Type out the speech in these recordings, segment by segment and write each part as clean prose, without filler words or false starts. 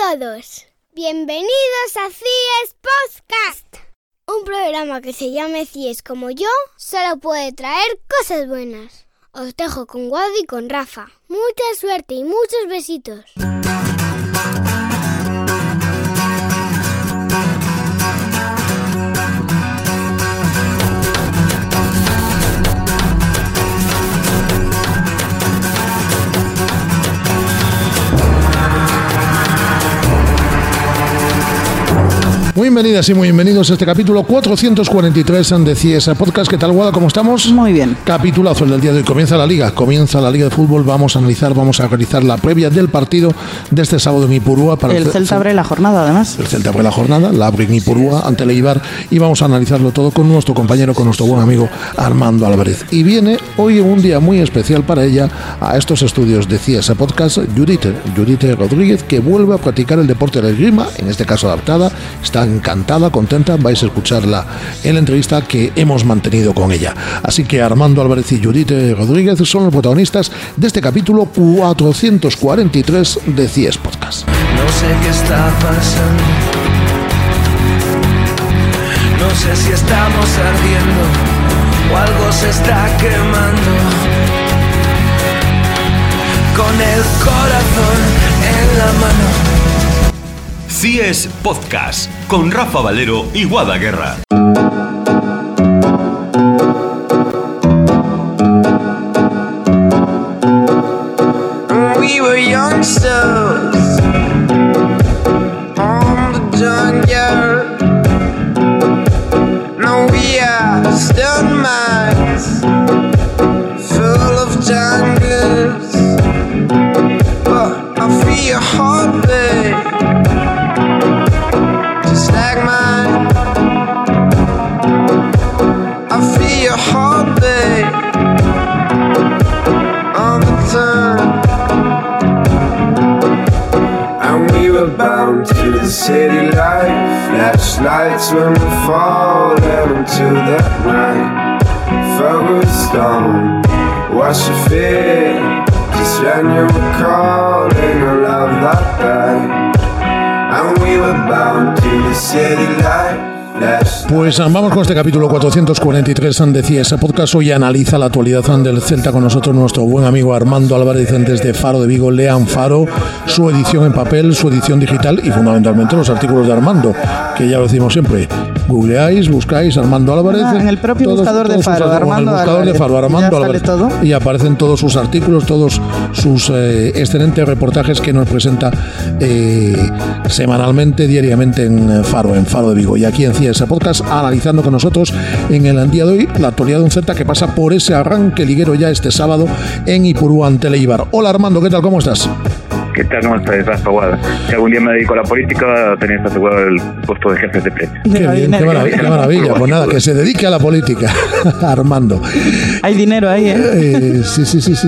todos, bienvenidos a CIES Podcast. Un programa que se llame CIES como yo solo puede traer cosas buenas. Os dejo con Wadi y con Rafa. Mucha suerte y muchos besitos. Muy bienvenidas y muy bienvenidos a este capítulo 443 de CIES Podcast. ¿Qué tal, Guada? ¿Cómo estamos? Muy bien. Capitulazo el del día de hoy. Comienza la Liga de Fútbol. Vamos a realizar la previa del partido de este sábado en Ipurúa. El Celta abre la jornada, además. El Celta abre la jornada, la abre en Ipurúa ante el Eibar, y vamos a analizarlo todo con nuestro compañero, con nuestro buen amigo Armando Álvarez. Y viene hoy un día muy especial para ella a estos estudios de CIES Podcast Judith Rodríguez, que vuelve a practicar el deporte de la esgrima, en este caso adaptada. Está encantada, contenta, vais a escucharla en la entrevista que hemos mantenido con ella. Así que Armando Álvarez y Judith Rodríguez son los protagonistas de este capítulo 443 de CIES Podcast. No sé qué está pasando, no sé si estamos ardiendo o algo se está quemando. Con el corazón en la mano. CIES Podcast con Rafa Valero y Guada Guerra. We were youngsters on the junkyard. No, we are still minds full of jungles. But I feel your heartbeat just like mine. I feel your heartbeat all the time. And we were bound to the city life. Flashlights when we falling into that night. Focused on what you feel just when you were calling a love like that. And we were bound to the city life. Pues vamos con este capítulo 443 de CIES Podcast. Hoy analiza la actualidad del Celta con nosotros nuestro buen amigo Armando Álvarez desde Faro de Vigo. Lean Faro, su edición en papel, su edición digital y fundamentalmente los artículos de Armando, que ya lo decimos siempre. Googleáis, buscáis Armando Álvarez. En el propio buscador de Faro, Armando Álvarez. Todo. Y aparecen todos sus artículos, todos sus excelentes reportajes que nos presenta semanalmente, diariamente en Faro de Vigo. Y aquí en CIES Podcast, analizando con nosotros en el día de hoy la actualidad de un Celta que pasa por ese arranque liguero ya este sábado en Ipurúa ante el Eibar. Hola Armando, ¿qué tal? ¿Cómo estás? ¿Qué tal? ¿Cómo estás, Rafa Guada? Si algún día me dedico a la política, tenéis asegurado el puesto de jefe de prensa. Qué bien, qué maravilla. Pues nada, que se dedique a la política, Armando. Hay dinero ahí, ¿eh? Sí.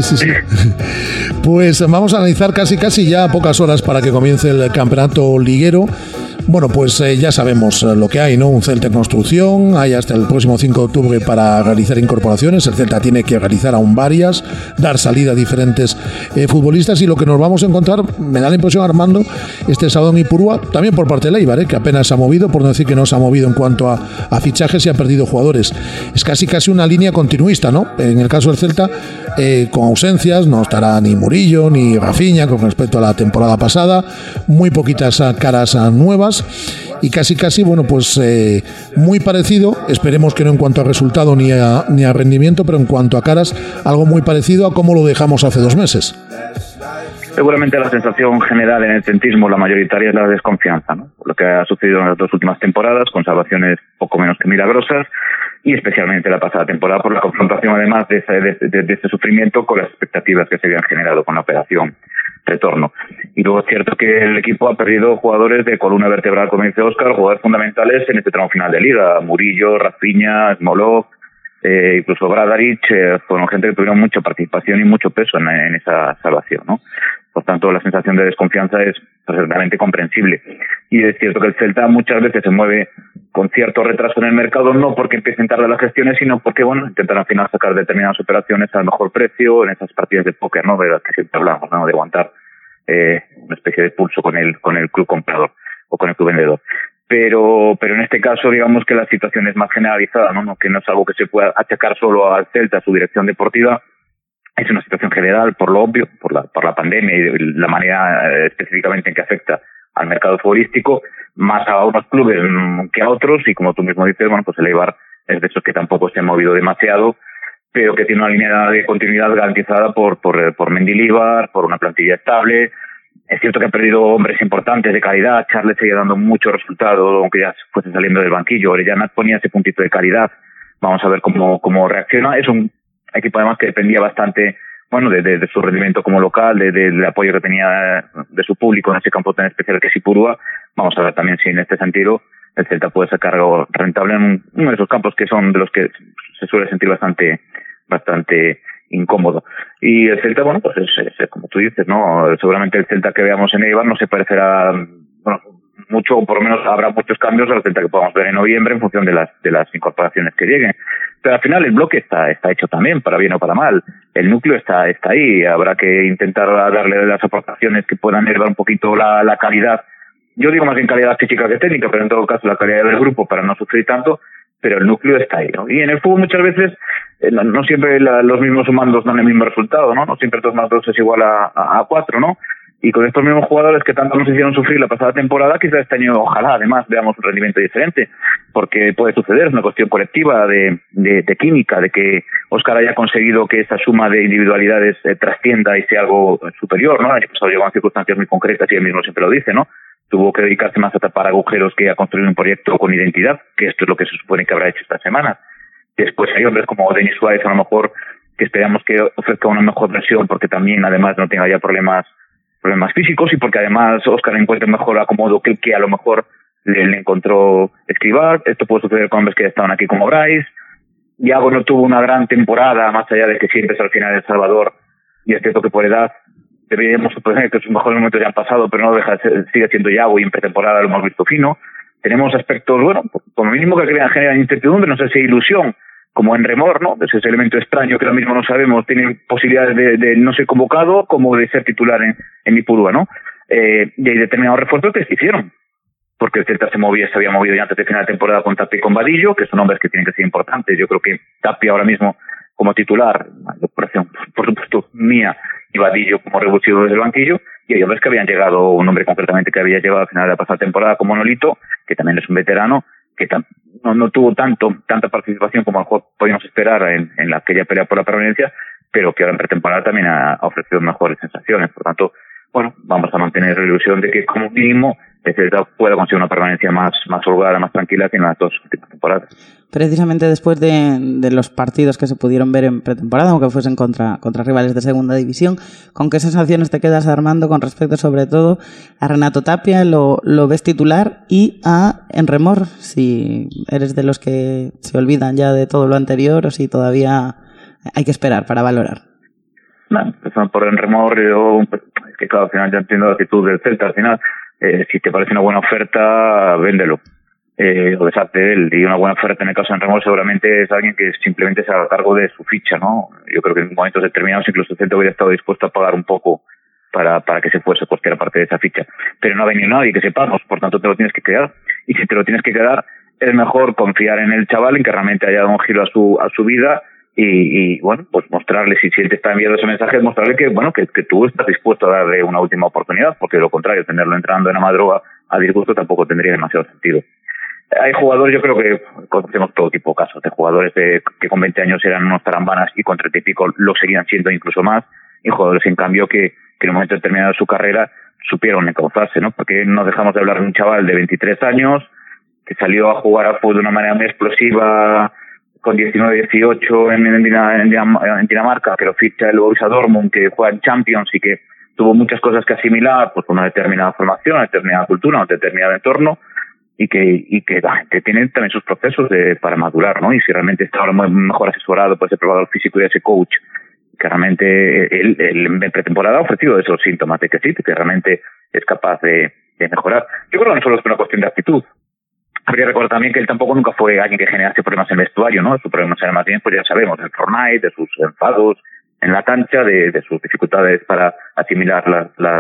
Pues vamos a analizar casi ya a pocas horas para que comience el campeonato liguero. Bueno, pues ya sabemos lo que hay, ¿no? Un Celta en construcción, hay hasta el próximo 5 de octubre para realizar incorporaciones. El Celta tiene que realizar aún varias, dar salida a diferentes futbolistas, y lo que nos vamos a encontrar, me da la impresión, Armando, este sábado en Ipurúa, también por parte del Eibar, que apenas se ha movido, por no decir que no se ha movido en cuanto a fichajes y ha perdido jugadores. Es casi una línea continuista, ¿no? En el caso del Celta, con ausencias, no estará ni Murillo ni Rafinha con respecto a la temporada pasada, muy poquitas caras nuevas. Y casi, bueno, pues muy parecido, esperemos que no en cuanto a resultado ni a rendimiento, pero en cuanto a caras, algo muy parecido a como lo dejamos hace 2 meses. Seguramente la sensación general en el centrismo, la mayoritaria, es la desconfianza, ¿no? Lo que ha sucedido en las 2 últimas temporadas, con salvaciones poco menos que milagrosas, y especialmente la pasada temporada por la confrontación, además de este sufrimiento, con las expectativas que se habían generado con la operación retorno. Y luego es cierto que el equipo ha perdido jugadores de columna vertebral, como dice Óscar, jugadores fundamentales en este tramo final de liga. Murillo, Rafinha, Smolov, incluso Bradaric, fueron gente que tuvieron mucha participación y mucho peso en esa salvación, ¿no? Por tanto, la sensación de desconfianza es realmente comprensible. Y es cierto que el Celta muchas veces se mueve con cierto retraso en el mercado, no porque empiecen tarde las gestiones, sino porque, bueno, intentan al final sacar determinadas operaciones al mejor precio en esas partidas de póker, ¿no? De las que siempre hablamos, ¿no? De aguantar una especie de pulso con el club comprador o con el club vendedor. Pero en este caso, digamos que la situación es más generalizada, ¿no? Que no es algo que se pueda achacar solo al Celta, a su dirección deportiva. Es una situación general, por lo obvio, por la pandemia y la manera específicamente en que afecta al mercado futbolístico, más a unos clubes que a otros, y como tú mismo dices, bueno, pues el Eibar es de esos que tampoco se ha movido demasiado, pero que tiene una línea de continuidad garantizada por Mendilibar, por una plantilla estable. Es cierto que ha perdido hombres importantes de calidad. Charles sigue dando mucho resultado, aunque ya fuese saliendo del banquillo. Orellana ponía ese puntito de calidad. Vamos a ver cómo reacciona. Es un equipo además que dependía bastante, bueno, de su rendimiento como local, del apoyo que tenía de su público en ese campo tan especial que es Ipurúa. Vamos a ver también si en este sentido el Celta puede sacar algo rentable en uno de esos campos que son de los que se suele sentir bastante incómodo. Y el Celta, bueno, pues es como tú dices, ¿no? Seguramente el Celta que veamos en Eibar no se parecerá, bueno, mucho, o por lo menos habrá muchos cambios al Celta que podamos ver en noviembre en función de las incorporaciones que lleguen. Pero al final el bloque está hecho también, para bien o para mal. El núcleo está ahí. Habrá que intentar darle las aportaciones que puedan elevar un poquito la calidad. Yo digo más bien calidad física que técnica, pero en todo caso la calidad del grupo para no sufrir tanto. Pero el núcleo está ahí, ¿no? Y en el fútbol muchas veces no siempre los mismos sumandos dan el mismo resultado, ¿no? No siempre 2 más 2 es igual a 4, ¿no? Y con estos mismos jugadores que tanto nos hicieron sufrir la pasada temporada, quizás este año ojalá además veamos un rendimiento diferente, porque puede suceder, es una cuestión colectiva de química, de que Óscar haya conseguido que esa suma de individualidades trascienda y sea algo superior, ¿no? El año pasado llegó a circunstancias muy concretas y él mismo siempre lo dice, ¿no? Tuvo que dedicarse más a tapar agujeros que a construir un proyecto con identidad, que esto es lo que se supone que habrá hecho esta semana. Después hay hombres como Denis Suárez, a lo mejor, que esperamos que ofrezca una mejor versión, porque también además no tenga ya problemas físicos, y porque además Óscar encuentre mejor acomodo que el que a lo mejor le encontró Escribá. Esto puede suceder con hombres que ya estaban aquí como Brais. Iago no tuvo una gran temporada, más allá de que siempre es al final El Salvador, y es cierto que por edad deberíamos suponer que sus mejores momentos ya han pasado, pero no deja de ser, sigue siendo Iago, y en pretemporada lo hemos visto fino. Tenemos aspectos, bueno, como mínimo que generan incertidumbre, no sé si ilusión, como en Remor, ¿no? Ese elemento extraño que ahora mismo no sabemos, tiene posibilidades de no ser convocado como de ser titular en Ipurúa, ¿no? Y hay determinados refuerzos que se hicieron, porque el Celta se había movido ya antes de final de temporada con Tapia y con Vadillo, que son hombres que tienen que ser importantes. Yo creo que Tapia ahora mismo como titular, por supuesto mía, y Vadillo como revulsivo desde el banquillo, y hay hombres que habían llegado, un hombre concretamente que había llegado al final de la pasada temporada como Nolito, que también es un veterano, que no tuvo tanta participación como a lo mejor podíamos esperar en la aquella pelea por la permanencia, pero que ahora en pretemporada también ha ofrecido mejores sensaciones. Por tanto, bueno, vamos a mantener la ilusión de que como mínimo el Celta pueda conseguir una permanencia más holgada, más tranquila que en las 2 últimas temporadas. Precisamente después de los partidos que se pudieron ver en pretemporada, aunque fuesen contra rivales de segunda división, ¿con qué sensaciones te quedas, Armando, con respecto sobre todo a Renato Tapia? ¿Lo ves titular? Y a Enremor, si eres de los que se olvidan ya de todo lo anterior o si todavía hay que esperar para valorar. No, empezando por Enremor, es que claro, al final ya entiendo la actitud del Celta. Al final, si te parece una buena oferta, véndelo. O deshazte de él. Y una buena oferta en el caso de Enremor seguramente es alguien que simplemente se haga cargo de su ficha, ¿no? Yo creo que en momentos determinados incluso el Celta hubiera estado dispuesto a pagar un poco para que se fuese costear parte de esa ficha. Pero no ha venido nadie que sepamos, por tanto te lo tienes que quedar. Y si te lo tienes que quedar, es mejor confiar en el chaval, en que realmente haya dado un giro a su vida. Y bueno, pues mostrarle, si él te está enviando ese mensaje, mostrarle que bueno, que tú estás dispuesto a darle una última oportunidad, porque de lo contrario, tenerlo entrando en la madruga a disgusto tampoco tendría demasiado sentido. Hay jugadores, yo creo que conocemos todo tipo de casos, de jugadores que con 20 años eran unos tarambanas y con 30 y pico lo seguían siendo incluso más, y jugadores en cambio que en un momento determinado de su carrera supieron encauzarse, ¿no? Porque no dejamos de hablar de un chaval de 23 años que salió a jugar al fútbol de una manera muy explosiva con 19-18 en Dinamarca, pero ficha el Borussia Dortmund, que juega en Champions y que tuvo muchas cosas que asimilar, pues una determinada formación, una determinada cultura, un determinado entorno, y que tiene también sus procesos para madurar, ¿no? Y si realmente está ahora mejor asesorado por ese probador físico y ese coach, que realmente él en pretemporada ha ofrecido esos síntomas de que sí, que realmente es capaz de mejorar. Yo creo que no solo es una cuestión de actitud. Habría que recordar también que él tampoco nunca fue alguien que generase problemas en el vestuario, ¿no? Sus problemas eran más bien, pues ya sabemos, del Fortnite, de sus enfados en la cancha, de sus dificultades para asimilar las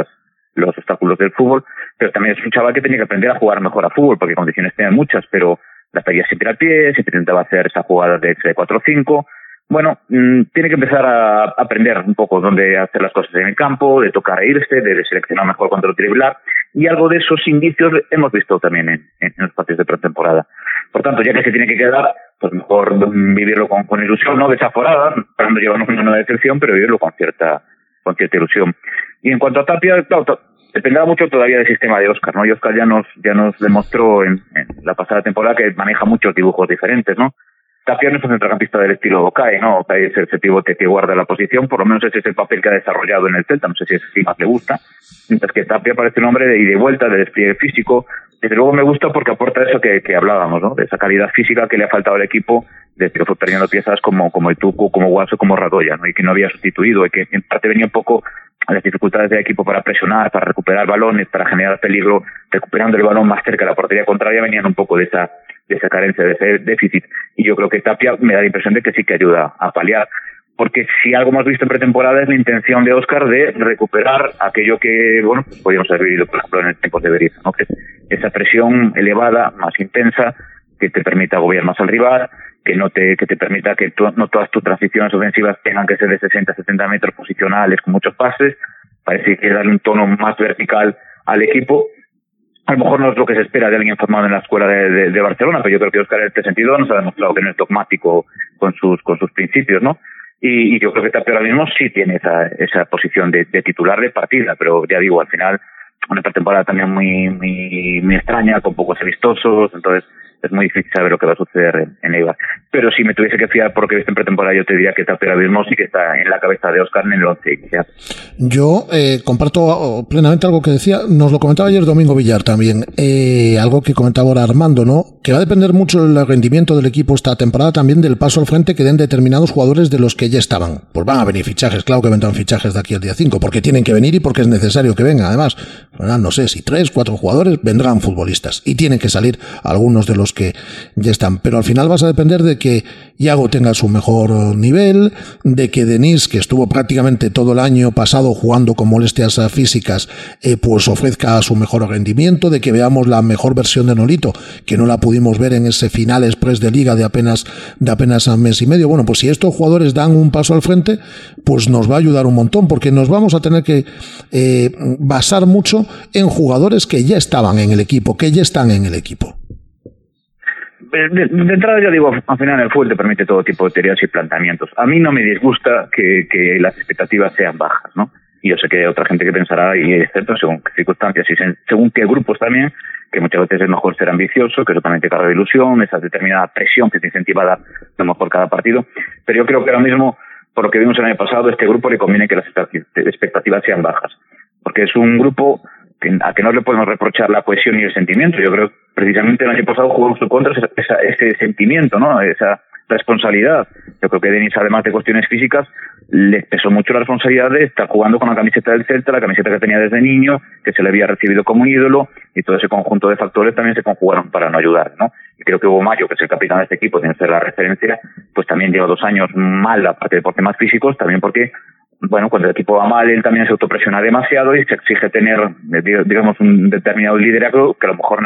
los obstáculos del fútbol, pero también es un chaval que tenía que aprender a jugar mejor a fútbol, porque condiciones tiene muchas, pero las pedía siempre al pie, siempre intentaba hacer esa jugada de 4-5. Bueno, tiene que empezar a aprender un poco dónde hacer las cosas en el campo, de tocar e irse, de seleccionar mejor cuando driblar, y algo de esos indicios hemos visto también en los partidos de pretemporada. Por tanto, ya que se tiene que quedar, pues mejor vivirlo con ilusión, no desaforada, para no llevarnos una nueva decepción, pero vivirlo con cierta ilusión. Y en cuanto a Tapia, claro, dependerá mucho todavía del sistema de Óscar, ¿no? Y Óscar ya nos demostró en la pasada temporada que maneja muchos dibujos diferentes, ¿no? Tapia no es un centrocampista del estilo Ocae, ¿no? Ocae es ese pivote que guarda la posición, por lo menos ese es el papel que ha desarrollado en el Celta, no sé si es así más le gusta, mientras que Tapia parece un hombre de ida y vuelta, de despliegue físico. Desde luego me gusta porque aporta eso que hablábamos, ¿no? De esa calidad física que le ha faltado al equipo, de que fue perdiendo piezas como el Tucu, como Guaso, como Radoya, ¿no? Y que no había sustituido, y que en parte venía un poco a las dificultades del equipo para presionar, para recuperar balones, para generar peligro, recuperando el balón más cerca de la portería contraria, venían un poco de esa carencia, de ese déficit. Y yo creo que Tapia me da la impresión de que sí que ayuda a paliar. Porque si algo hemos visto en pretemporada es la intención de Óscar de recuperar aquello que, bueno, pues podríamos haber vivido, por ejemplo, en el tiempo de Berizzo, ¿no? Que es esa presión elevada, más intensa, que te permita agobiar más al rival, que te permita que no todas tus transiciones ofensivas tengan que ser de 60-70 metros posicionales con muchos pases. Parece que darle un tono más vertical al equipo. A lo mejor no es lo que se espera de alguien formado en la escuela de Barcelona, pero yo creo que Óscar en este sentido nos ha demostrado que no es dogmático con sus principios, ¿no? Y yo creo que Tapia ahora mismo sí tiene esa posición de titular de partida, pero ya digo, al final una pretemporada también muy extraña, con pocos amistosos, entonces es muy difícil saber lo que va a suceder en Eibar. Pero si me tuviese que fiar por lo que he visto en pretemporada, yo te diría que Tapia ahora mismo sí que está en la cabeza de Óscar en el 11 inicial. Yo comparto plenamente algo que decía, nos lo comentaba ayer Domingo Villar también, algo que comentaba ahora Armando, ¿no? Que va a depender mucho el rendimiento del equipo esta temporada también del paso al frente que den determinados jugadores de los que ya estaban. Pues van a venir fichajes, claro que vendrán fichajes de aquí al día 5, porque tienen que venir y porque es necesario que vengan. Además, no sé si 3, 4 jugadores vendrán futbolistas y tienen que salir algunos de los que ya están, pero al final vas a depender de que Iago tenga su mejor nivel, de que Denis, que estuvo prácticamente todo el año pasado jugando con molestias físicas, pues ofrezca su mejor rendimiento, de que veamos la mejor versión de Nolito, que no la pudimos ver en ese final express de liga de apenas un mes y medio. Bueno, pues si estos jugadores dan un paso al frente, pues nos va a ayudar un montón, porque nos vamos a tener que basar mucho en jugadores que ya estaban en el equipo, que ya están en el equipo. De entrada, yo digo, al final el fútbol te permite todo tipo de teorías y planteamientos. A mí no me disgusta que las expectativas sean bajas, ¿no? Y yo sé que hay otra gente que pensará, y es cierto, según qué circunstancias y según qué grupos también, que muchas veces es mejor ser ambicioso, que eso también te carga de ilusión, esa determinada presión que te incentiva a dar lo mejor cada partido. Pero yo creo que ahora mismo, por lo que vimos el año pasado, a este grupo le conviene que las expectativas sean bajas. Porque es un grupo a que no le podemos reprochar la cohesión y el sentimiento. Yo creo que precisamente el año pasado jugó en su contra ese sentimiento, ¿no? Esa responsabilidad. Yo creo que Denis, además de cuestiones físicas, le pesó mucho la responsabilidad de estar jugando con la camiseta del Celta, la camiseta que tenía desde niño, que se le había recibido como un ídolo, y todo ese conjunto de factores también se conjugaron para no ayudar, ¿no? Y creo que Hugo Mayo, que es el capitán de este equipo, tiene que ser la referencia, pues también lleva 2 años mal, aparte de por temas físicos, también porque, bueno, cuando el equipo va mal, él también se autopresiona demasiado y se exige tener, digamos, un determinado liderazgo que a lo mejor no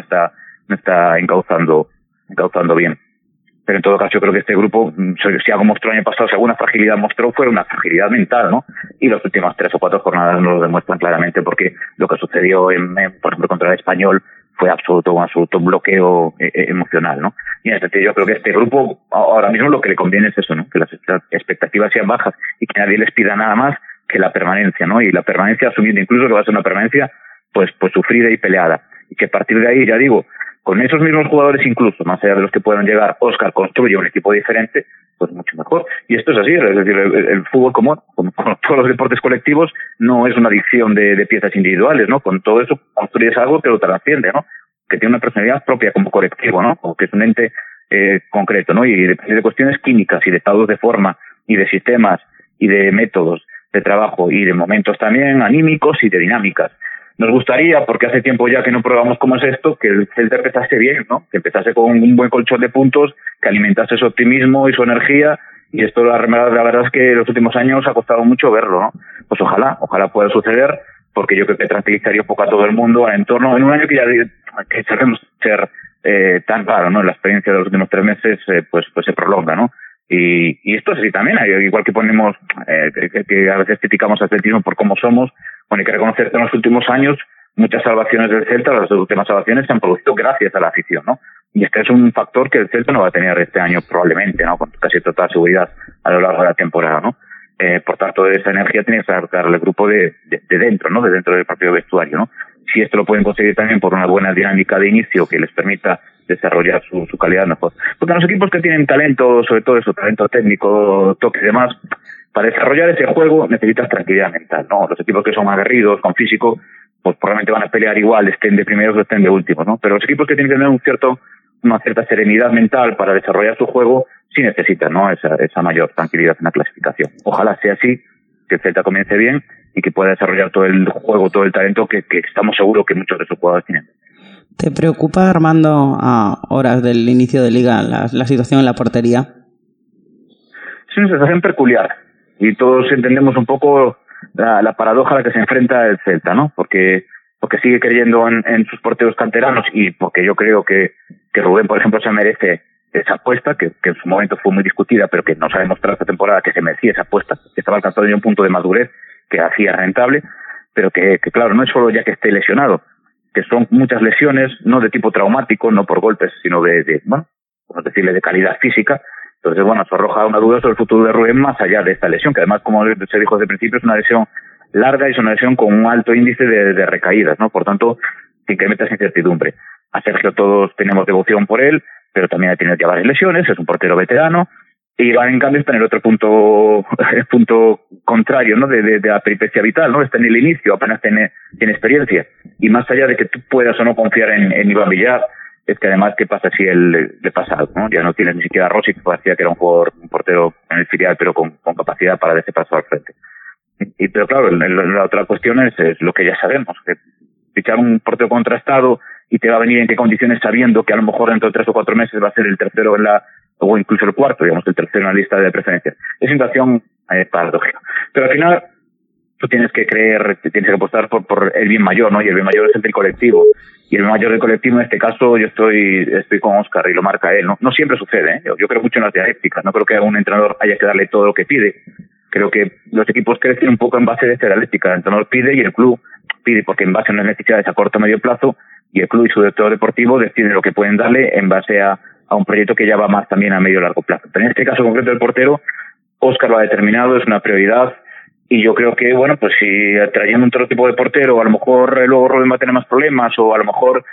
está encauzando bien. Pero en todo caso, yo creo que este grupo, si algo mostró el año pasado, si alguna fragilidad mostró, fue una fragilidad mental, ¿no? Y las últimas 3 o 4 jornadas nos lo demuestran claramente, porque lo que sucedió, por ejemplo, contra el Español, fue un absoluto bloqueo emocional, ¿no? Y en ese sentido, yo creo que este grupo, ahora mismo lo que le conviene es eso, ¿no? Que las expectativas sean bajas y que nadie les pida nada más que la permanencia, ¿no? Y la permanencia, asumiendo incluso que va a ser una permanencia, pues sufrida y peleada. Y que a partir de ahí, ya digo, con esos mismos jugadores, incluso más allá de los que puedan llegar, Óscar construye un equipo diferente, pues mucho mejor. Y esto es así, es decir, el fútbol, como todos los deportes colectivos, no es una adicción de piezas individuales, ¿no? Con todo eso construyes algo que lo trasciende, ¿no? Que tiene una personalidad propia como colectivo, ¿no? O que es un ente concreto, ¿no? Y depende de cuestiones químicas y de estados de forma y de sistemas y de métodos de trabajo y de momentos también anímicos y de dinámicas. Nos gustaría, porque hace tiempo ya que no probamos cómo es esto, que el Celta empezase bien, ¿no? Que empezase con un buen colchón de puntos, que alimentase su optimismo y su energía, y esto la verdad es que en los últimos años ha costado mucho verlo, ¿no? Pues ojalá pueda suceder, porque yo creo que tranquilizaría un poco a todo el mundo al entorno en un año que sabemos ser tan raro, ¿no? La experiencia de los últimos 3 meses pues se prolonga, ¿no? Y esto es así también, igual que ponemos que a veces criticamos al atletismo por cómo somos, bueno, hay que reconocer que en los últimos años muchas salvaciones del Celta, las últimas salvaciones se han producido gracias a la afición, ¿no? Y este es un factor que el Celta no va a tener este año probablemente, ¿no? Con casi total seguridad a lo largo de la temporada, ¿no? Por tanto, esa energía tiene que sacar el grupo de dentro, ¿no? De dentro del propio vestuario, ¿no? Si esto lo pueden conseguir también por una buena dinámica de inicio que les permita desarrollar su calidad mejor. Porque los equipos que tienen talento, sobre todo eso, talento técnico, toque y demás, para desarrollar ese juego necesitas tranquilidad mental, ¿no? Los equipos que son aguerridos, con físico, pues probablemente van a pelear igual, estén de primeros o estén de últimos, ¿no? Pero los equipos que tienen que tener una cierta serenidad mental para desarrollar su juego, sí necesitan, ¿no? Esa mayor tranquilidad en la clasificación. Ojalá sea así, que el Celta comience bien y que pueda desarrollar todo el juego, todo el talento que estamos seguros que muchos de sus jugadores tienen. ¿Te preocupa, Armando, a horas del inicio de liga, la situación en la portería? Es una sensación peculiar y todos entendemos un poco la paradoja a la que se enfrenta el Celta, ¿no? Porque sigue creyendo en sus porteros canteranos y porque yo creo que Rubén, por ejemplo, se merece esa apuesta, que en su momento fue muy discutida, pero que nos ha demostrado esta temporada que se merecía esa apuesta, que estaba alcanzando ya un punto de madurez que hacía rentable, pero que claro, no es solo ya que esté lesionado, que son muchas lesiones, no de tipo traumático, no por golpes, sino bueno, vamos a decirle, de calidad física. Entonces, bueno, eso arroja una duda sobre el futuro de Rubén más allá de esta lesión, que además, como se dijo desde el principio, es una lesión larga y es una lesión con un alto índice de recaídas, ¿no? Por tanto, sin que metas incertidumbre. A Sergio todos tenemos devoción por él, pero también ha tenido ya varias lesiones, es un portero veterano, y va en cambio está en el otro punto contrario, ¿no? De la peripecia vital, ¿no? Está en el inicio, apenas tiene experiencia. Y más allá de que tú puedas o no confiar en Iván Villar, es que además, ¿qué pasa si él le pasa algo, ¿no? Ya no tienes ni siquiera a Rossi, que parecía que era un portero en el filial, pero con capacidad para dar ese paso al frente. Pero claro, la otra cuestión es lo que ya sabemos, que fichar un portero contrastado y te va a venir en qué condiciones sabiendo que a lo mejor dentro de 3 o 4 meses va a ser el tercero o incluso el cuarto, digamos, el tercero en la lista de preferencias. Es situación paradójica. Pero al final, tú tienes que tienes que apostar por el bien mayor, ¿no? Y el bien mayor es el del colectivo. Y el bien mayor del colectivo, en este caso, yo estoy con Óscar y lo marca él, ¿no? No siempre sucede, ¿eh? Yo creo mucho en las dialécticas. No creo que a un entrenador haya que darle todo lo que pide. Creo que los equipos crecen un poco en base de esta dialéctica. El entrenador pide y el club pide porque en base a unas necesidades a corto o medio plazo, y el club y su director deportivo deciden lo que pueden darle en base a un proyecto que ya va más también a medio y largo plazo. Pero en este caso concreto del portero, Óscar lo ha determinado, es una prioridad, y yo creo que, bueno, pues si trayendo un otro tipo de portero, a lo mejor luego Rubén va a tener más problemas, o a lo mejor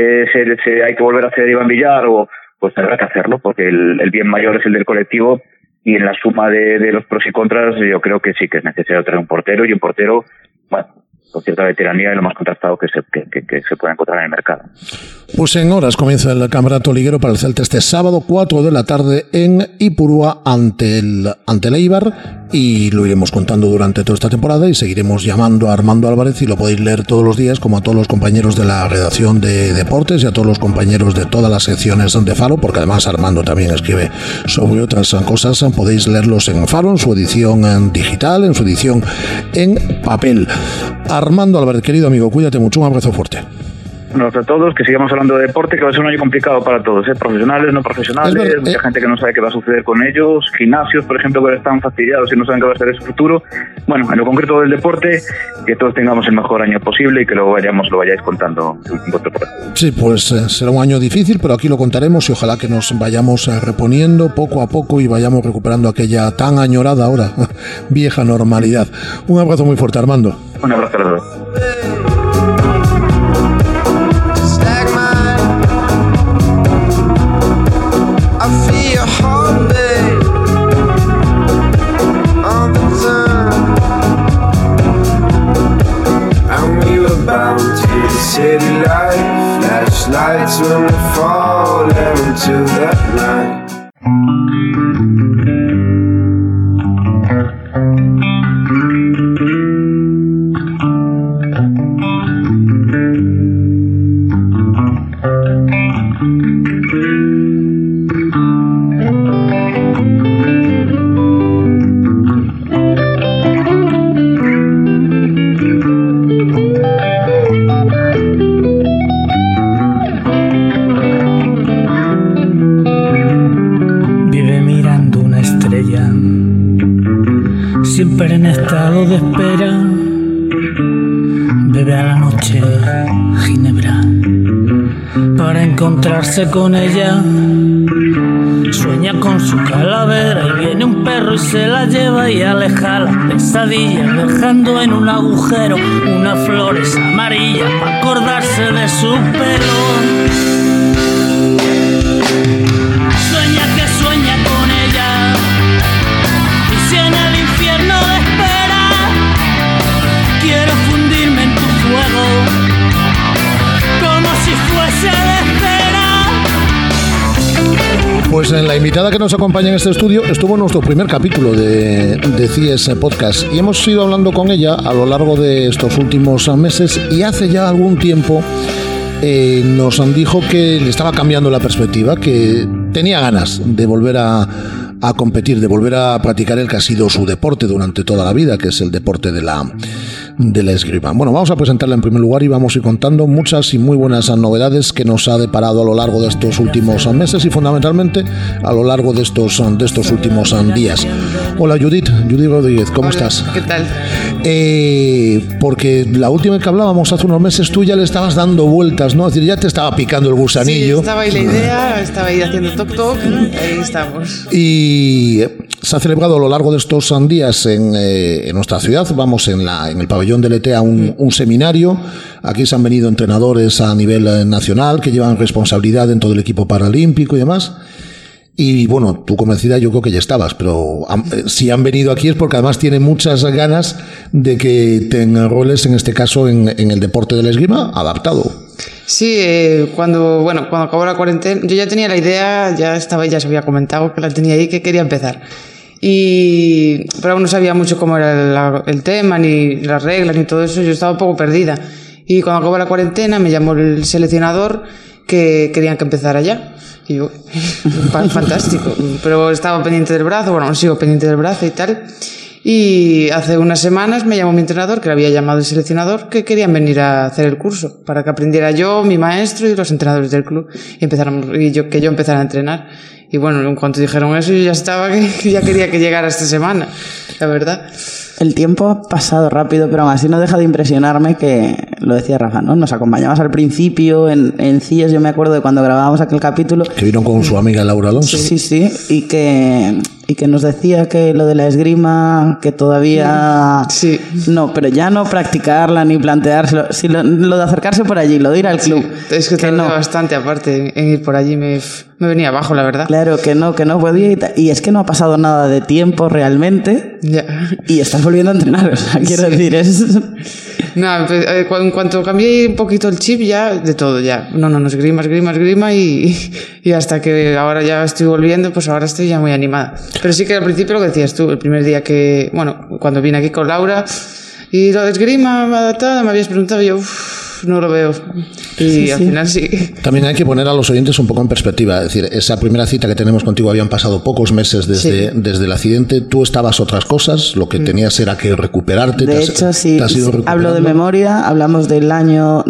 hay que volver a hacer Iván Villar, pues tendrá que hacerlo, porque el bien mayor es el del colectivo, y en la suma de los pros y contras, yo creo que sí que es necesario traer un portero, y un portero, bueno, con cierta veteranía y lo más contrastado que se pueda encontrar en el mercado. Pues en horas comienza el campeonato liguero para el Celta este sábado, 4 de la tarde en Ipurúa ante el Eibar, y lo iremos contando durante toda esta temporada y seguiremos llamando a Armando Álvarez, y lo podéis leer todos los días, como a todos los compañeros de la redacción de deportes y a todos los compañeros de todas las secciones de Faro, porque además Armando también escribe sobre otras cosas. Podéis leerlos en Faro, en su edición digital, en su edición en papel. Armando Álvarez, querido amigo, cuídate mucho, un abrazo fuerte. Bueno, a todos, que sigamos hablando de deporte, que va a ser un año complicado para todos, profesionales, no profesionales, mucha gente que no sabe qué va a suceder con ellos, gimnasios, por ejemplo, que están fastidiados y no saben qué va a ser su futuro. Bueno, en lo concreto del deporte, que todos tengamos el mejor año posible y que lo vayáis contando en vuestro programa. Sí, pues será un año difícil, pero aquí lo contaremos y ojalá que nos vayamos reponiendo poco a poco y vayamos recuperando aquella tan añorada ahora vieja normalidad. Un abrazo muy fuerte, Armando. Un abrazo a todos. City life, flashlights when we fall into that night. siempre en estado de espera. Bebe a la noche ginebra para encontrarse con ella. Sueña con su calavera y viene un perro y se la lleva y aleja las pesadillas, dejando en un agujero unas flores amarillas para acordarse de su pelo. Sueña que sueña con ella, y si en el infierno de espera quiero fundirme en tu fuego como si fuese de espera. Pues la invitada que nos acompaña en este estudio estuvo en nuestro primer capítulo de CIES Podcast y hemos ido hablando con ella a lo largo de estos últimos meses, y hace ya algún tiempo nos dijo que le estaba cambiando la perspectiva, que tenía ganas de volver a competir, de volver a practicar el que ha sido su deporte durante toda la vida, que es el deporte de la esgrima. Bueno, vamos a presentarla en primer lugar y vamos a ir contando muchas y muy buenas novedades que nos ha deparado a lo largo de estos últimos meses y fundamentalmente a lo largo de estos últimos días. Hola Judith Rodríguez, ¿cómo estás? ¿Qué tal? Porque la última vez que hablábamos hace unos meses tú ya le estabas dando vueltas, ¿no? Es decir, ya te estaba picando el gusanillo. Sí, estaba ahí la idea, estaba ahí haciendo toc, ahí estamos. Y se ha celebrado a lo largo de estos días en nuestra ciudad, vamos en el pabellón del ETA un seminario. Aquí se han venido entrenadores a nivel nacional que llevan responsabilidad dentro del equipo paralímpico y demás. Y bueno, tú convencida yo creo que ya estabas, pero si han venido aquí es porque además tienen muchas ganas de que te enroles en este caso en el deporte de la esgrima adaptado. Sí, cuando acabó la cuarentena, yo ya tenía la idea, ya se había comentado que la tenía ahí, que quería empezar. Pero aún no sabía mucho cómo era el tema, ni las reglas, ni todo eso, yo estaba un poco perdida. Y cuando acabó la cuarentena me llamó el seleccionador que querían que empezara ya. Y yo, fantástico. Pero estaba pendiente del brazo, sigo pendiente del brazo y tal. Y hace unas semanas me llamó mi entrenador, que le había llamado el seleccionador, que querían venir a hacer el curso para que aprendiera yo, mi maestro y los entrenadores del club y que yo empezara a entrenar. Y bueno, en cuanto dijeron eso, yo ya estaba que ya quería que llegara esta semana, la verdad. El tiempo ha pasado rápido, pero aún así no deja de impresionarme que, lo decía Rafa, ¿no? Nos acompañabas al principio en CIES, yo me acuerdo de cuando grabábamos aquel capítulo. Que vino con su amiga Laura Alonso. Sí, y que nos decía que lo de la esgrima, que todavía... Sí. No, pero ya no practicarla ni planteárselo, sí, lo de acercarse por allí, lo de ir al club. Sí, es que tardé bastante aparte en ir por allí, me venía abajo, la verdad. Claro, que no podía y es que no ha pasado nada de tiempo realmente. Ya. Y estás volviendo a entrenar, o sea, quiero decir, es... No, pues, en cuanto cambié un poquito el chip, ya de todo, ya. No, esgrima y hasta que ahora ya estoy volviendo, pues ahora estoy ya muy animada. Pero sí que al principio lo que decías tú, el primer día cuando vine aquí con Laura y lo de esgrima adaptada, me habías preguntado, yo no lo veo. Y al final sí. También hay que poner a los oyentes un poco en perspectiva. Es decir, esa primera cita que tenemos contigo habían pasado pocos meses desde el accidente. Tú estabas otras cosas, lo que tenías era que recuperarte. De hecho, sí, hablo de memoria, hablamos del año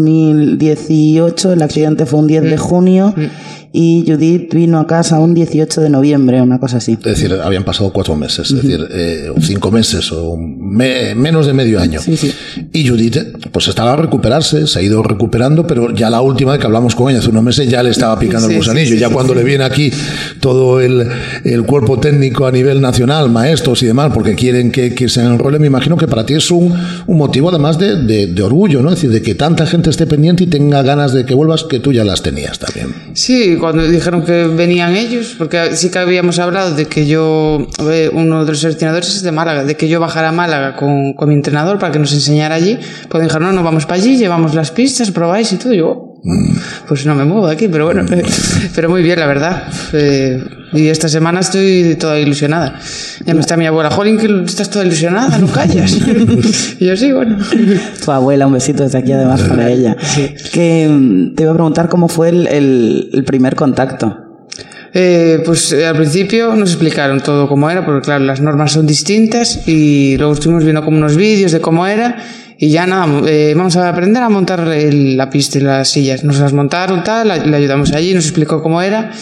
2018, el accidente fue un 10 de junio. Y Judith vino a casa un 18 de noviembre, una cosa así. Es decir, habían pasado 4 meses, es decir, 5 meses o menos de medio año. Sí. Y Judith, pues estaba a recuperarse, se ha ido recuperando, pero ya la última vez que hablamos con ella hace unos meses ya le estaba picando el gusanillo. Ya cuando le viene aquí todo el cuerpo técnico a nivel nacional, maestros y demás, porque quieren que se enrole, me imagino que para ti es un motivo además de orgullo, ¿no? Es decir, de que tanta gente esté pendiente y tenga ganas de que vuelvas, que tú ya las tenías también. Sí, cuando dijeron que venían ellos, porque sí que habíamos hablado de que uno de los seleccionadores es de Málaga, de que yo bajara a Málaga con mi entrenador para que nos enseñara allí, pues dijeron, no, vamos para allí, llevamos las pistas, probáis y todo, yo, pues no me muevo de aquí, pero bueno, pero muy bien, la verdad. Y esta semana estoy toda ilusionada. Ya me está mi abuela, jolín, que estás toda ilusionada, no callas. Y yo sí, bueno. Tu abuela, un besito desde aquí además para ella. Sí. Que te iba a preguntar cómo fue el primer contacto. Pues al principio nos explicaron todo cómo era, porque claro, las normas son distintas y luego estuvimos viendo como unos vídeos de cómo era y ya nada, vamos a aprender a montar la pista y las sillas. Nos las montaron, le ayudamos allí, nos explicó cómo era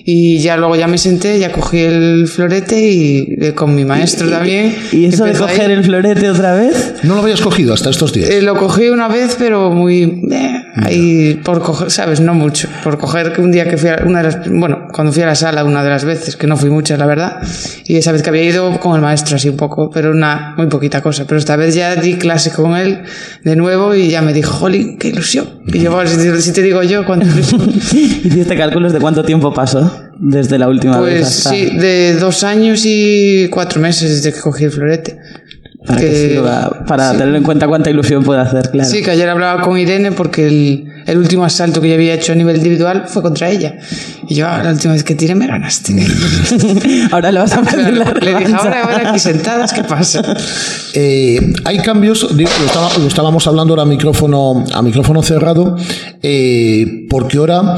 Y ya luego ya me senté, ya cogí el florete y con mi maestro también. ¿Y eso de coger el florete otra vez? ¿No lo habías cogido hasta estos días? Lo cogí una vez, pero muy... ahí por coger, ¿sabes? No mucho. Por coger que un día que fui a cuando fui a la sala, una de las veces, que no fui muchas, la verdad, y esa vez que había ido con el maestro así un poco, pero muy poquita cosa. Pero esta vez ya di clase con él de nuevo y ya me dijo, jolín, qué ilusión. Y yo, bueno, si te digo yo, cuánta ilusión. ¿Hiciste cálculos de cuánto tiempo pasó desde la última vez hasta...? Pues sí, de 2 años y 4 meses desde que cogí el florete. Para tener en cuenta cuánta ilusión puede hacer, claro. Sí, que ayer hablaba con Irene porque el último asalto que yo había hecho a nivel individual fue contra ella. Y yo, la última vez que tiré me ganaste. Ahora lo vas a perder. Le dije, ahora aquí sentadas, ¿qué pasa? Hay cambios, lo estábamos hablando ahora a micrófono cerrado, porque ahora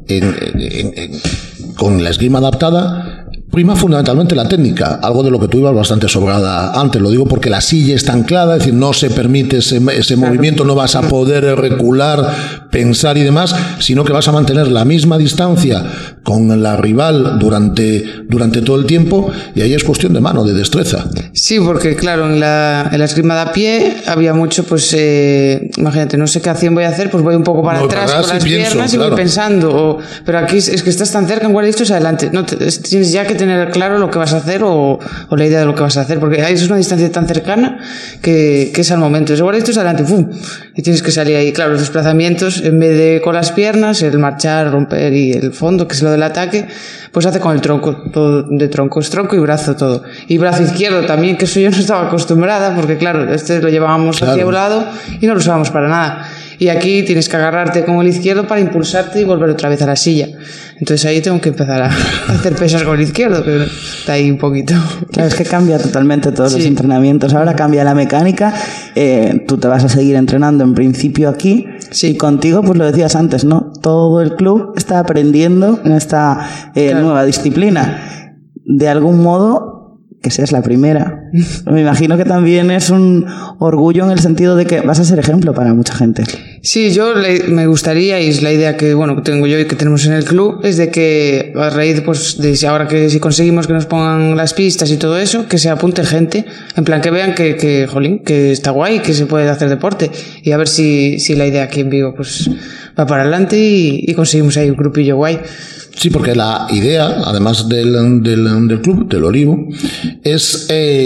con la esgrima adaptada prima fundamentalmente la técnica, algo de lo que tú ibas bastante sobrada antes. Lo digo porque la silla está anclada, es decir, no se permite ese movimiento, no vas a poder recular, pensar y demás, sino que vas a mantener la misma distancia con la rival durante todo el tiempo, y ahí es cuestión de mano, de destreza. Sí, porque claro, en la esgrima de a pie había mucho, pues imagínate, no sé qué acción voy a hacer, pues voy un poco para atrás con las piernas y voy pensando, pero aquí es que estás tan cerca, en guarditos adelante, no tienes ya que tener claro lo que vas a hacer o la idea de lo que vas a hacer, porque ahí es una distancia tan cercana que es al momento. Igual esto es adelante, ¡pum! Y tienes que salir ahí. Claro, los desplazamientos, en vez de con las piernas, el marchar, romper y el fondo, que es lo del ataque, pues hace con el tronco, todo de tronco, es tronco y brazo todo. Y brazo izquierdo también, que eso yo no estaba acostumbrada, porque claro, lo llevábamos hacia un lado y no lo usábamos para nada. Y aquí tienes que agarrarte con el izquierdo para impulsarte y volver otra vez a la silla. Entonces ahí tengo que empezar a hacer pesas con el izquierdo, pero está ahí un poquito. Claro, es que cambia totalmente todos los entrenamientos. Ahora cambia la mecánica. Tú te vas a seguir entrenando en principio aquí. Sí. Y contigo, pues lo decías antes, ¿no? Todo el club está aprendiendo en esta nueva disciplina. De algún modo, que seas la primera. Me imagino que también es un orgullo en el sentido de que vas a ser ejemplo para mucha gente. Sí, yo me gustaría, y es la idea que tengo yo y que tenemos en el club, es de que a raíz pues de ahora que si conseguimos que nos pongan las pistas y todo eso, que se apunte gente, en plan que vean que jolín, que está guay, que se puede hacer deporte, y a ver si la idea aquí en Vigo pues va para adelante y conseguimos ahí un grupillo guay. Sí, porque la idea, además del club, del Olivo, es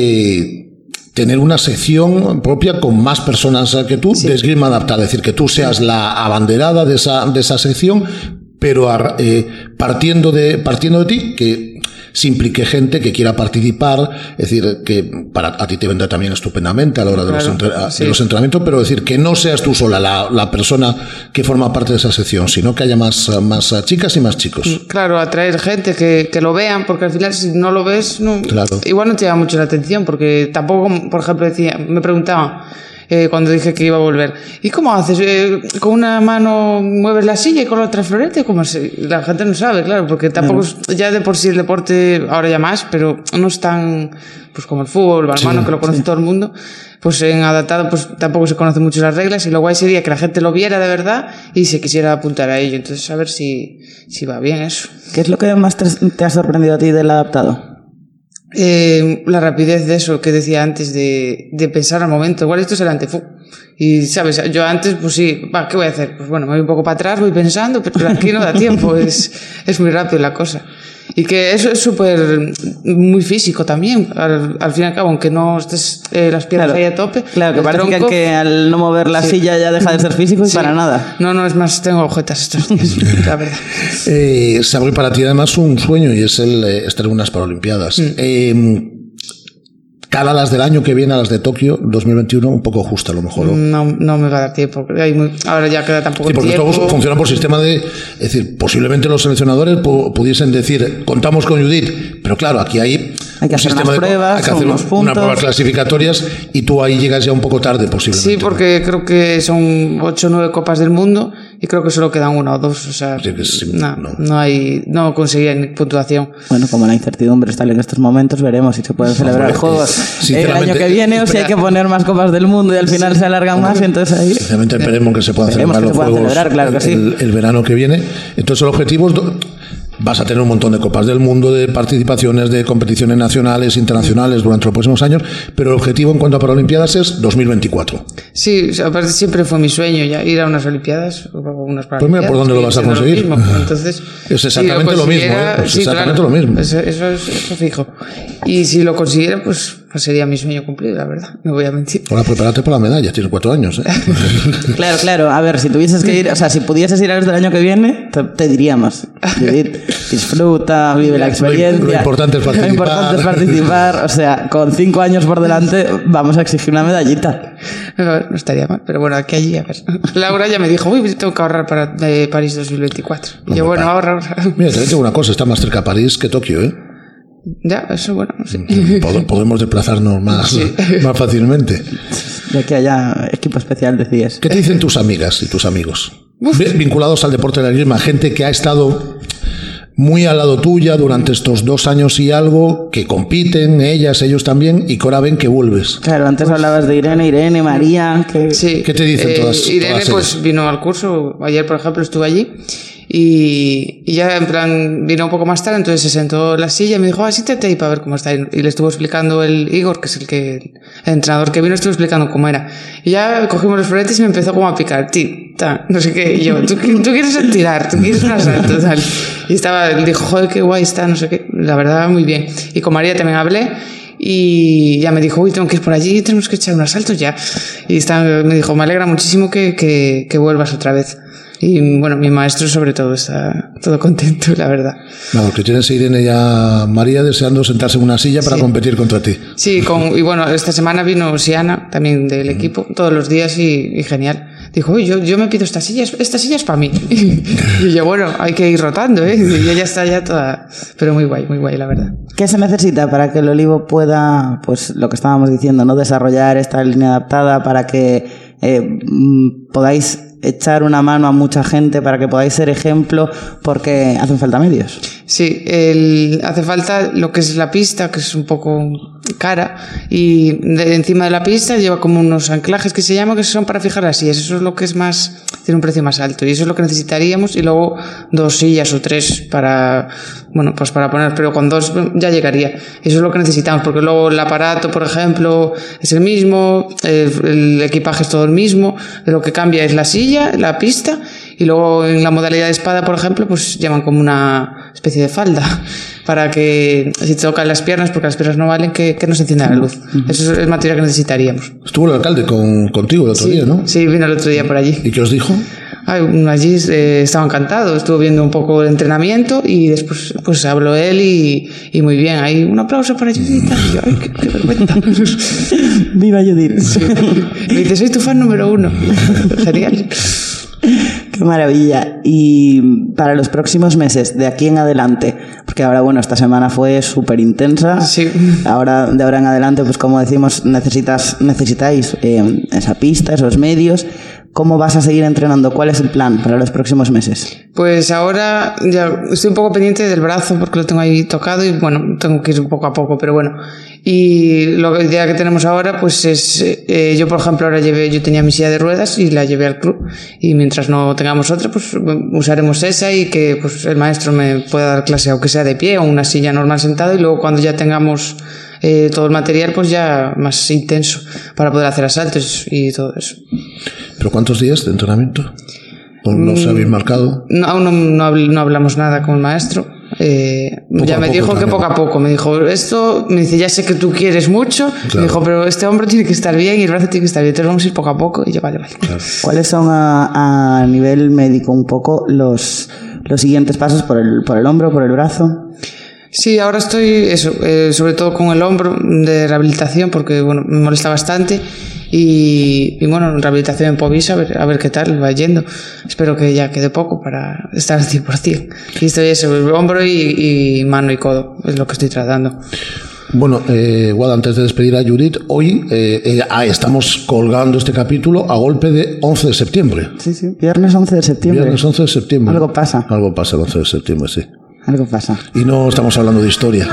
tener una sección propia con más personas que tú, de esgrima adaptada, es decir, que tú seas la abanderada de esa sección, pero partiendo de ti, que se implique gente que quiera participar, es decir, que a ti te vendrá también estupendamente a la hora de los entrenamientos, pero decir que no seas tú sola la persona que forma parte de esa sección, sino que haya más chicas y más chicos. Claro, atraer gente que lo vean, porque al final si no lo ves, igual no te llama mucho la atención, porque tampoco, por ejemplo, me preguntaban, cuando dije que iba a volver, ¿y cómo haces? ¿Con una mano mueves la silla y con la otra florete? ¿Cómo la gente no sabe, claro, porque tampoco ya de por sí el deporte, ahora ya más, pero no es tan pues como el fútbol, el balonmano, que lo conoce todo el mundo, pues en adaptado pues tampoco se conocen mucho las reglas, y lo guay sería que la gente lo viera de verdad y se quisiera apuntar a ello. Entonces a ver si va bien eso. ¿Qué es lo que más te ha sorprendido a ti del adaptado? La rapidez de eso que decía antes, de pensar al momento, igual esto es el antefu. Y sabes, yo antes pues sí, ¿qué voy a hacer? Pues bueno, me voy un poco para atrás, voy pensando, pero aquí no da tiempo, es muy rápido la cosa. Y que eso es muy físico también, al fin y al cabo, aunque no estés las piernas ahí a tope. Claro, que parece que al no mover la silla ya deja de ser físico y para nada. No, es más, tengo agujetas estos días, la verdad. Se abre para ti además un sueño, y es el estar en unas Paralimpiadas. Cara a las del año que viene, a las de Tokio 2021, un poco justa a lo mejor. No me va a dar tiempo. Ahora ya queda tan poco tiempo. Sí, porque todo funciona por sistema es decir, posiblemente los seleccionadores pudiesen decir, contamos con Judith, pero claro, aquí hay que hacer unas pruebas, hay que hacer unas pruebas clasificatorias, y tú ahí llegas ya un poco tarde posiblemente. Sí, porque creo que son 8 o 9 copas del mundo y creo que solo quedan 1 o 2, o sea, no conseguía ni puntuación. Bueno, como la incertidumbre está en estos momentos, veremos si se pueden celebrar juegos el año que viene, o si hay que poner más copas del mundo y al final se alargan más, y entonces ahí sinceramente esperemos que se puedan celebrar los juegos, claro que sí, el verano que viene. Entonces el objetivo es Vas a tener un montón de Copas del Mundo, de participaciones, de competiciones nacionales, internacionales durante los próximos años, pero el objetivo en cuanto a Paralimpiadas es 2024. Sí, aparte siempre fue mi sueño ya ir a unas Olimpiadas o unas Paralimpiadas. Pues mira por dónde lo vas a conseguir. Lo entonces, es exactamente lo mismo, ¿eh? Es exactamente lo mismo. Eso fijo. Y si lo consiguiera, pues sería mi sueño cumplido, la verdad. No voy a mentir. Ahora prepárate para la medalla, tienes 4 años, ¿eh? Claro. A ver, si tuvieses que ir, o sea, si pudieses ir a los del año que viene, te diríamos, Judith, disfruta, vive la experiencia. Lo importante es participar. Lo importante es participar. O sea, con 5 años por delante vamos a exigir una medallita. No estaría mal, pero bueno, aquí allí, a ver. Laura ya me dijo, uy, tengo que ahorrar para París 2024. Y yo, bueno, ahorra. Mira, te digo una cosa, está más cerca París que Tokio, ¿eh? Ya, eso bueno, no sé. Podemos desplazarnos más fácilmente. Ya que haya equipo especial, decías. ¿Qué te dicen tus amigas y tus amigos? Vinculados al deporte de la esgrima, gente que ha estado muy al lado tuya durante estos 2 años y algo, que compiten, ellos también, y que ahora ven que vuelves. Claro, antes hablabas de Irene, María. Sí. ¿Qué te dicen todas? Irene pues vino al curso, ayer por ejemplo estuve allí. Y ya en plan vino un poco más tarde, entonces se sentó en la silla y me dijo, siéntate ahí para ver cómo está. Y le estuvo explicando el Igor, que es el entrenador que vino, estuvo explicando cómo era. Y ya cogimos los floretes y me empezó como a picar, no sé qué. Y yo, ¿tú quieres tirar? ¿Tú quieres un asalto? Tal. Y dijo, joder, qué guay está, no sé qué. La verdad, muy bien. Y con María también hablé. Y ya me dijo, uy, tengo que ir por allí, tenemos que echar un asalto ya. Y me dijo, me alegra muchísimo que vuelvas otra vez. Y bueno, mi maestro sobre todo está todo contento, la verdad. No, que tienes a Irene y a María deseando sentarse en una silla para competir contra ti. Sí, y bueno, esta semana vino Siana, también del equipo, todos los días y genial. Dijo, uy, yo me pido esta silla es para mí. Y yo, bueno, hay que ir rotando, ¿eh? Y ella está ya toda, pero muy guay, la verdad. ¿Qué se necesita para que el Olivo pueda, pues lo que estábamos diciendo, no desarrollar esta línea adaptada, para que podáis echar una mano a mucha gente, para que podáis ser ejemplo, porque hacen falta medios? Sí, hace falta lo que es la pista, que es un poco cara, y encima de la pista lleva como unos anclajes que se llaman, que son para fijar las sillas. Eso es lo que es más, tiene un precio más alto, y eso es lo que necesitaríamos, y luego 2 sillas o 3 para, bueno, pues para poner, pero con 2 ya llegaría. Eso es lo que necesitamos, porque luego el aparato, por ejemplo, es el mismo, el equipaje es todo el mismo, lo que cambia es la silla, la pista, y luego en la modalidad de espada, por ejemplo, pues llevan como una especie de falda para que si te tocan las piernas, porque las piernas no valen, que no se encienda la luz. Eso es el material que necesitaríamos. Estuvo el alcalde contigo el otro día, ¿no? Sí, vino el otro día por allí. ¿Y qué os dijo? Allí estaba encantado, estuvo viendo un poco el entrenamiento y después pues habló él y muy bien. Ahí un aplauso para Judith. Y yo, ay, qué vergüenza. ¡Viva Judith! Sí. Me dice, soy tu fan número 1. Genial. Qué maravilla. Y para los próximos meses, de aquí en adelante, porque ahora, bueno, esta semana fue súper intensa. Sí. De ahora en adelante, pues como decimos, necesitáis esa pista, esos medios. ¿Cómo vas a seguir entrenando? ¿Cuál es el plan para los próximos meses? Pues ahora ya estoy un poco pendiente del brazo porque lo tengo ahí tocado y bueno, tengo que ir poco a poco, pero bueno. Y la idea que tenemos ahora pues es, yo por ejemplo ahora yo tenía mi silla de ruedas y la llevé al club, y mientras no tengamos otra pues usaremos esa, y que pues el maestro me pueda dar clase aunque sea de pie o una silla normal sentado, y luego cuando ya tengamos todo el material pues ya más intenso para poder hacer asaltos y todo eso. ¿Pero cuántos días de entrenamiento? ¿No os habéis marcado? No, aún no hablamos nada con el maestro. Ya me dijo que poco a poco. Me dijo, me dice, ya sé que tú quieres mucho. Claro. Me dijo, pero este hombro tiene que estar bien y el brazo tiene que estar bien. Entonces vamos a ir poco a poco. Y yo, vale. Claro. ¿Cuáles son a nivel médico un poco los siguientes pasos por el hombro, por el brazo? Sí, ahora estoy sobre todo con el hombro de rehabilitación, porque bueno, me molesta bastante, y bueno, rehabilitación en Povisa, a ver qué tal va yendo. Espero que ya quede poco para estar al 100%. Y estoy el hombro y mano y codo, es lo que estoy tratando. Bueno, Guada, antes de despedir a Judith, hoy estamos colgando este capítulo a golpe de 11 de septiembre. Sí, viernes 11 de septiembre. Viernes 11 de septiembre. Algo pasa. Algo pasa el 11 de septiembre, sí. Algo pasa. Y no estamos hablando de historia.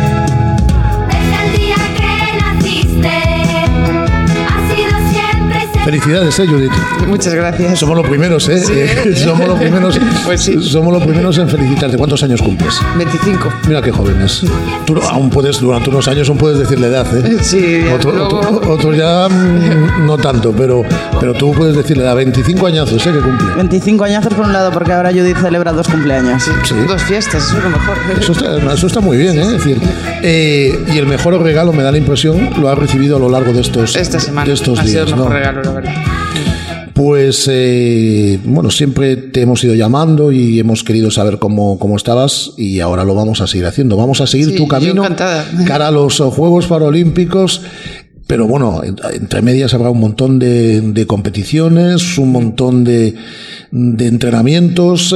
Desde el día que naciste, has sido siempre Felicidades, Judith. Muchas gracias. Somos los primeros, ¿eh? Sí. Somos los primeros. Pues sí. Somos los primeros en felicitarte. ¿Cuántos años cumples? 25. Mira qué jóvenes. Tú aún puedes, durante unos años aún puedes decirle edad, ¿eh? Sí. Otros ya no tanto, pero tú puedes decirle edad. 25 añazos, ¿eh? Que cumple. 25 añazos por un lado, porque ahora Judith celebra 2 cumpleaños. Sí. 2 fiestas, eso es lo mejor. Eso está muy bien, ¿eh? Es decir, y el mejor regalo, me da la impresión, lo has recibido a lo largo de esta semana. de estos ha días. sido el mejor ¿no? regalo, la verdad. Pues, bueno, siempre te hemos ido llamando y hemos querido saber cómo estabas y ahora lo vamos a seguir haciendo. Vamos a seguir tu camino cara a los Juegos Paralímpicos. Pero bueno, entre medias habrá un montón de competiciones, un montón de entrenamientos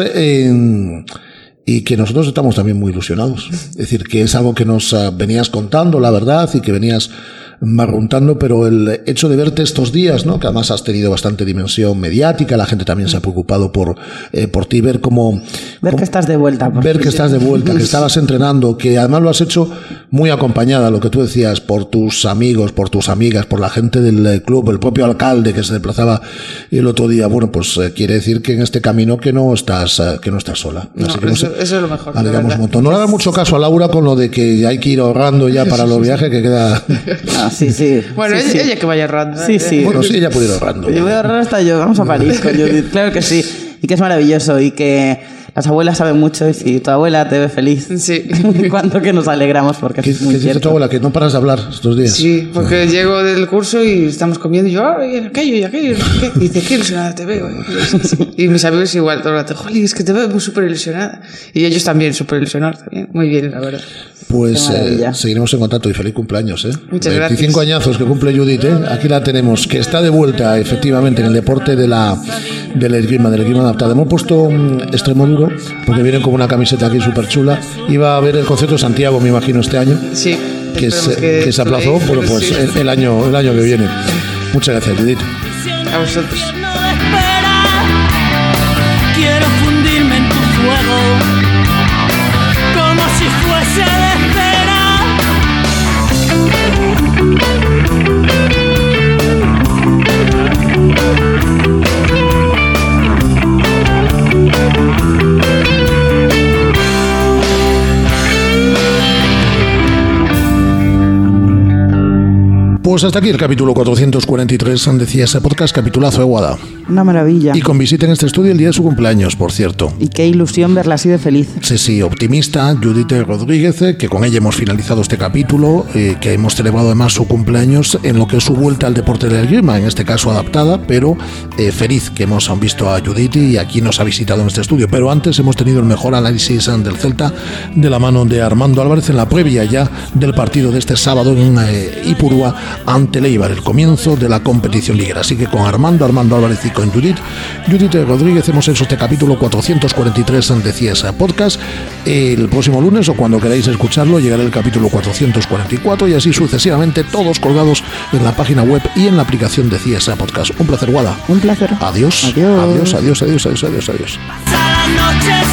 y que nosotros estamos también muy ilusionados. Es decir, que es algo que nos venías contando, la verdad, y que venías marruntando, pero el hecho de verte estos días, ¿no? Que además has tenido bastante dimensión mediática, la gente también se ha preocupado por ti, ver que estás de vuelta. Que estás de vuelta, que estabas entrenando, que además lo has hecho muy acompañada, lo que tú decías, por tus amigos, por tus amigas, por la gente del club, el propio alcalde que se desplazaba el otro día. Bueno, pues quiere decir que en este camino que no estás sola. No, así que eso es lo mejor. Alegramos un montón. No le hagas mucho caso a Laura con lo de que hay que ir ahorrando ya para los viajes, que queda... Sí. Bueno, sí, ella que vaya ahorrando. Sí. Bueno, sí, ella puede ir ahorrando. Yo voy a ahorrar hasta yo. Vamos a París con Judith. Claro que sí. Y que es maravilloso y que las abuelas saben mucho y si tu abuela te ve feliz. Sí. Cuánto que nos alegramos porque es muy ¿Qué dice tu abuela? Que no paras de hablar estos días. Sí, porque llego del curso y estamos comiendo y yo, aquello, y dice, qué ilusionada te veo. Y mis amigos igual todo el rato, jolín, es que te veo súper ilusionada. Y ellos también súper ilusionados también. Muy bien, la verdad. Pues seguiremos en contacto y feliz cumpleaños, ¿eh? Muchas 25 gracias. añazos que cumple Judith, ¿eh? Aquí la tenemos, que está de vuelta efectivamente en el deporte del esgrima adaptado. Hemos puesto extremo duro porque vienen con una camiseta aquí súper chula. Iba a haber el concierto de Santiago, me imagino, este año. Sí. Que se aplazó, bueno, pues sí. el año que viene. Muchas gracias, Judith. A vosotros. Quiero fundirme en tu fuego, como si fuese de cera. Pues hasta aquí el capítulo 443 decía ese podcast, capitulazo de Guada. Una maravilla. Y con visita en este estudio el día de su cumpleaños, por cierto. Y qué ilusión verla así de feliz. Sí, optimista, Judith Rodríguez, que con ella hemos finalizado este capítulo, que hemos celebrado además su cumpleaños en lo que es su vuelta al deporte del esgrima, en este caso adaptada, pero feliz que hemos visto a Judith y aquí nos ha visitado en este estudio. Pero antes hemos tenido el mejor análisis del Celta de la mano de Armando Álvarez en la previa ya del partido de este sábado en Ipurúa ante el Eibar, el comienzo de la competición liguera. Así que con Armando Álvarez y con Judith Rodríguez hemos hecho este capítulo 443 de CIESA Podcast. El próximo lunes o cuando queráis escucharlo llegará el capítulo 444 y así sucesivamente, todos colgados en la página web y en la aplicación de CIESA Podcast. Un placer, Guada. Un placer. Adiós. Adiós. Adiós. Pasa la noche